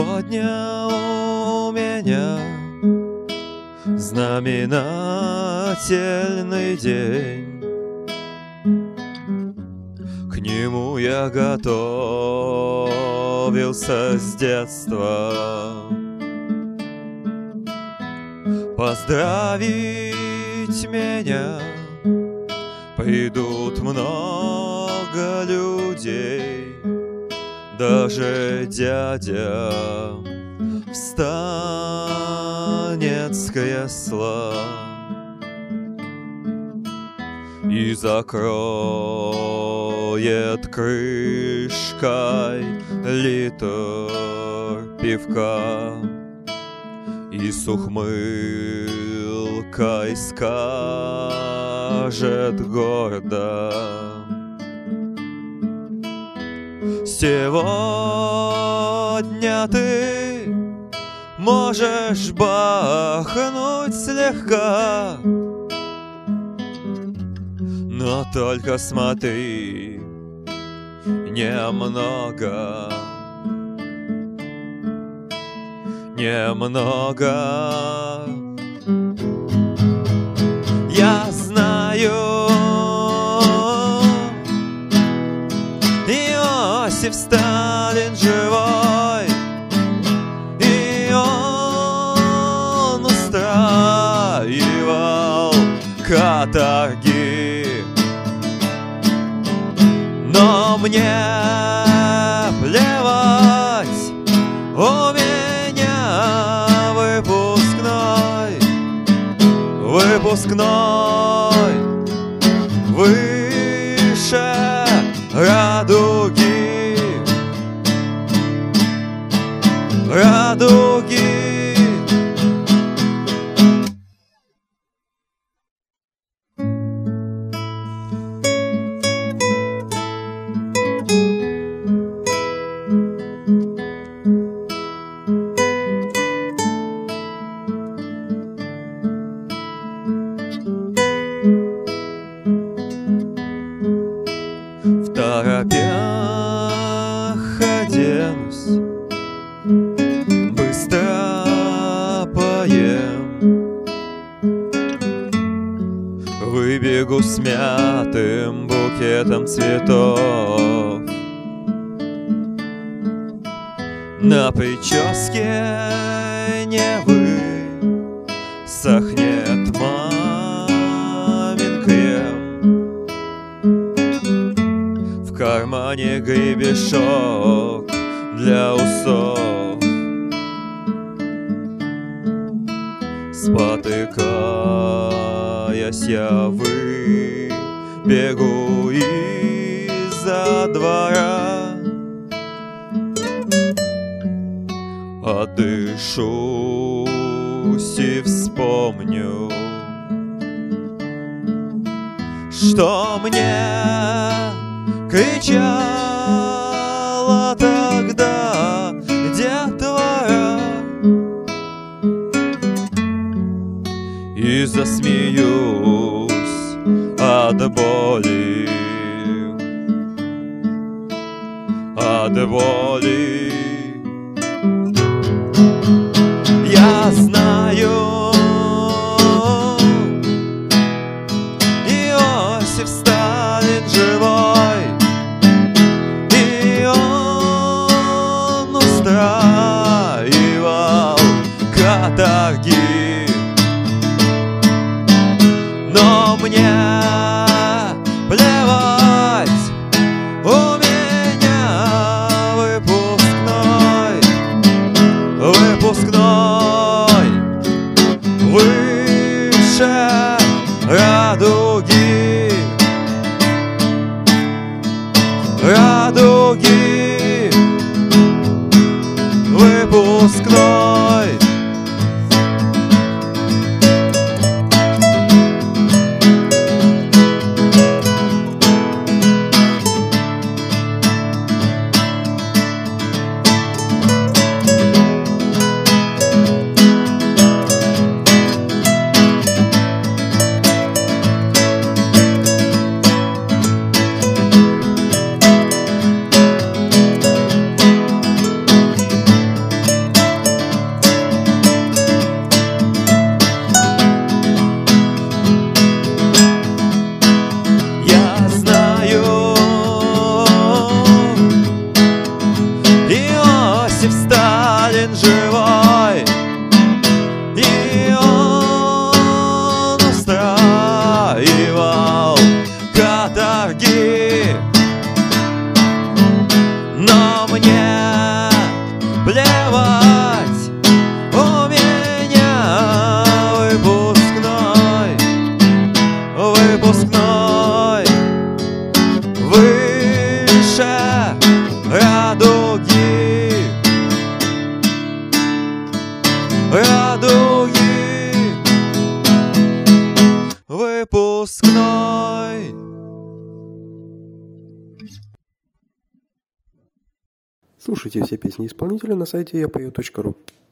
Сегодня у меня знаменательный день. К нему я готовился с детства. Поздравить меня придут много людей. Даже дядя встанет с кресла и закроет крышкой литр пивка и с ухмылкой скажет гордо: сегодня ты можешь бахнуть слегка, но только смотри, немного, немного. Я знаю, Иосиф Сталин живой, и он устраивал каторги. Но мне плевать, у меня выпускной выше радуги, радуги. В торопях оденусь, быстро поем, выбегу с мятым букетом цветов. На прическе Невы сохнет мамин крем. В кармане гребешок для усов. Спотыкаясь, я выбегу из-за двора. Отдышусь и вспомню, что мне кричала тогда детвора, и засмеюсь от боли, от боли. Я знаю, Иосиф Сталин живой, и он устраивал каторги. Но мне плевать, у меня выпускной выше радуги, радуги, выпускной. мне плевать, у меня выпускной, выпускной, выше радуги, радуги, выпускной. Слушайте все песни исполнителя на сайте yapою.ru.